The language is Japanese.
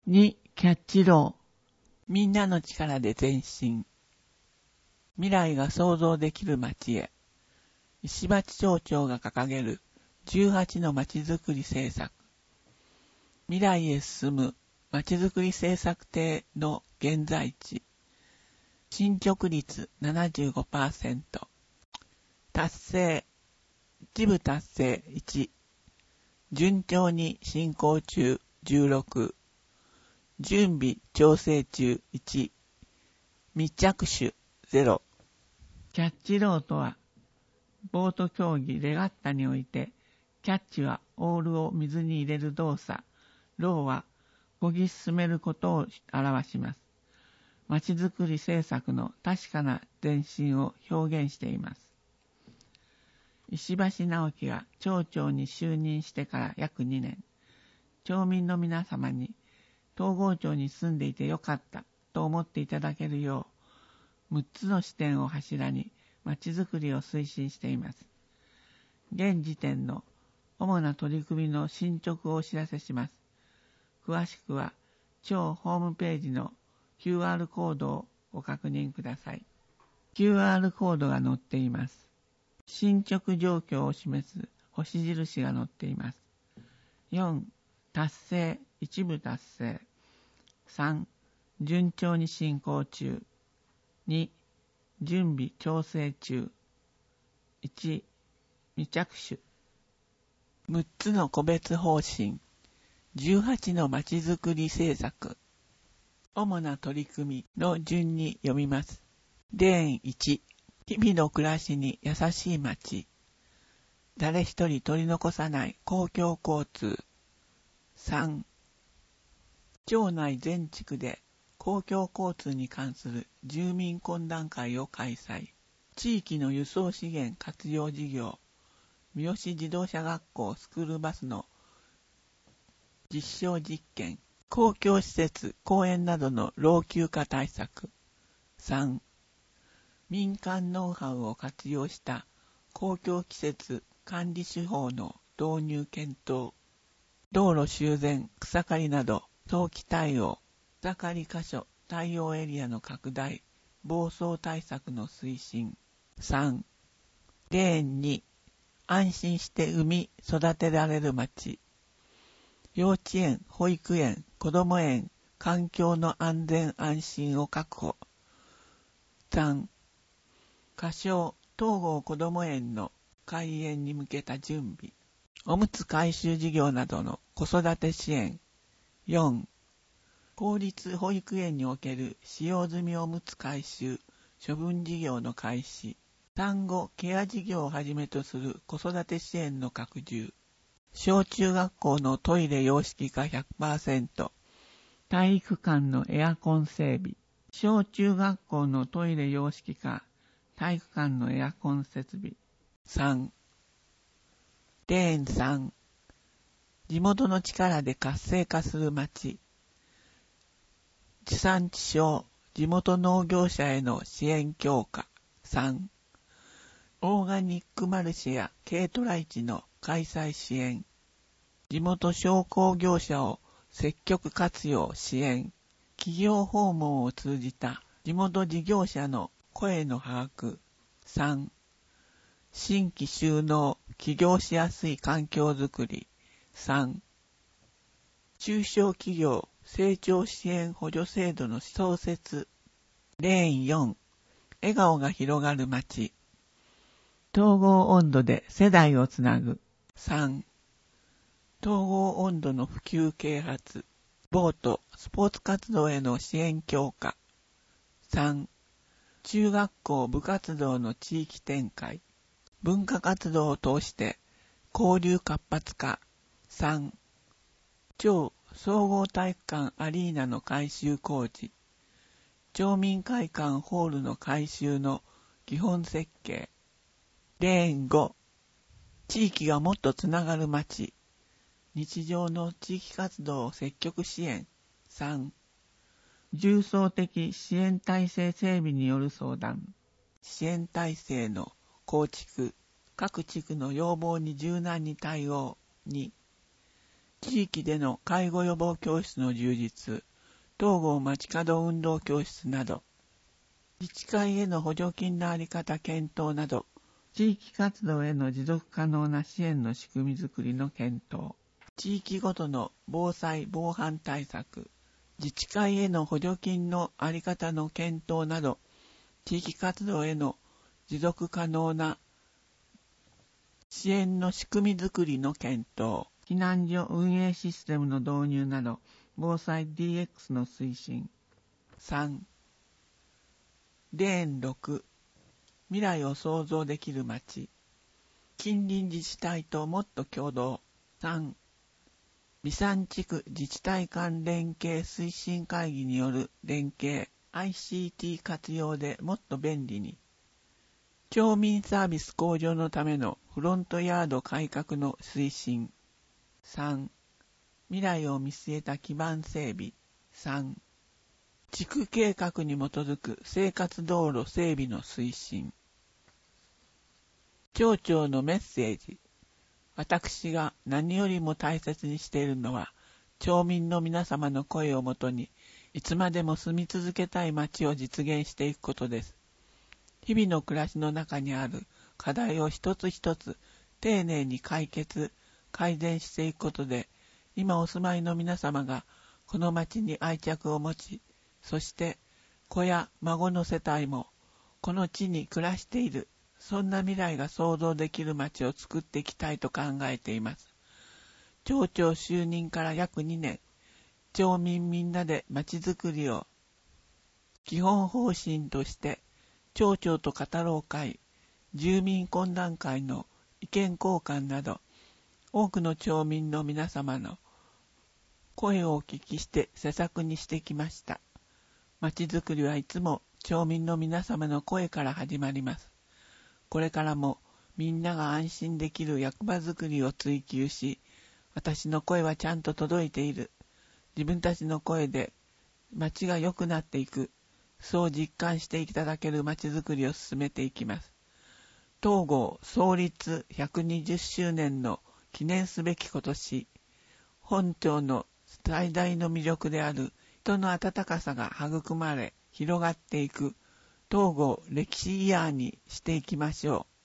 2、キャッチロー。みんなの力で前進。未来が想像できる街へ。石橋町長が掲げる18の街づくり政策。未来へ進む街づくり政策艇の現在地。進捗率 75%。達成。一部達成1。順調に進行中16。準備調整中1。密着手0。キャッチローとは、ボート競技レガッタにおいて、キャッチはオールを水に入れる動作、ローは漕ぎ進めることを表します。まちづくり政策の確かな前進を表現しています。石橋直樹が町長に就任してから約2年、町民の皆様に東郷町に住んでいてよかったと思っていただけるよう、6つの視点を柱にまちづくりを推進しています。現時点の主な取り組みの進捗をお知らせします。詳しくは町ホームページの QR コードをご確認ください。QR コードが載っています。進捗状況を示す星印が載っています。4、達成、一部達成。3、順調に進行中。2、準備調整中。1、未着手。6つの個別方針。18のまちづくり政策。主な取り組みの順に読みます。レーン1、日々の暮らしに優しい街。誰一人取り残さない公共交通。3、町内全地区で公共交通に関する住民懇談会を開催。地域の輸送資源活用事業。三好自動車学校スクールバスの実証実験。公共施設、公園などの老朽化対策。3、民間ノウハウを活用した公共施設管理手法の導入検討。道路修繕、草刈りなど早期対応。草刈り箇所、対応エリアの拡大、暴走対策の推進。3、レーン2、安心して産み育てられる街。幼稚園、保育園、こども園、環境の安全安心を確保。3、仮称東郷こども園の開園に向けた準備。おむつ回収事業などの子育て支援。4、公立保育園における使用済みおむつ回収、処分事業の開始。産後ケア事業をはじめとする子育て支援の拡充。小中学校のトイレ洋式化 100%。体育館のエアコン整備。小中学校のトイレ洋式化、体育館のエアコン設備。3、レーン3、地元の力で活性化する街。地産地消、地元農業者への支援強化。3、オーガニックマルシェや軽トラ市の開催支援。地元商工業者を積極活用支援。企業訪問を通じた地元事業者の声の把握。3、新規就農、起業しやすい環境づくり。3、中小企業成長支援補助制度の創設。レーン4、笑顔が広がる街。統合温度で世代をつなぐ。3、統合温度の普及啓発。ボート、スポーツ活動への支援強化。3、中学校部活動の地域展開。文化活動を通して交流活発化。3、町総合体育館アリーナの改修工事。町民会館ホールの改修の基本設計。レーン5、地域がもっとつながる街。日常の地域活動を積極支援。3、重層的支援体制整備による相談。支援体制の構築。各地区の要望に柔軟に対応。2、 地域での介護予防教室の充実、統合街角運動教室など、自治会への補助金のあり方検討など、地域活動への持続可能な支援の仕組みづくりの検討、地域ごとの防災・防犯対策、自治会への補助金のあり方の検討など、地域活動への持続可能な支援の仕組みづくりの検討、避難所運営システムの導入など、防災 DX の推進。3、レーン6、未来を創造できる街。近隣自治体ともっと共同。3、備産地区自治体間連携推進会議による連携、ICT 活用でもっと便利に。町民サービス向上のためのフロントヤード改革の推進。3、未来を見据えた基盤整備。3、地区計画に基づく生活道路整備の推進。町長のメッセージ。私が何よりも大切にしているのは、町民の皆様の声をもとに、いつまでも住み続けたい街を実現していくことです。日々の暮らしの中にある課題を一つ一つ丁寧に改善していくことで、今お住まいの皆様がこの町に愛着を持ち、そして子や孫の世帯もこの地に暮らしている、そんな未来が想像できる町を作っていきたいと考えています。町長就任から約2年、町民みんなで町づくりを基本方針として、町長と語ろう会、住民懇談会の意見交換など、多くの町民の皆様の声をお聞きして施策にしてきました。町づくりはいつも町民の皆様の声から始まります。これからもみんなが安心できる役場づくりを追求し、私の声はちゃんと届いている。自分たちの声で町が良くなっていく。そう実感していただける町づくりを進めていきます。東郷創立120周年の記念すべき今年、本町の最大の魅力である人の温かさが育まれ、広がっていく東郷歴史イヤーにしていきましょう。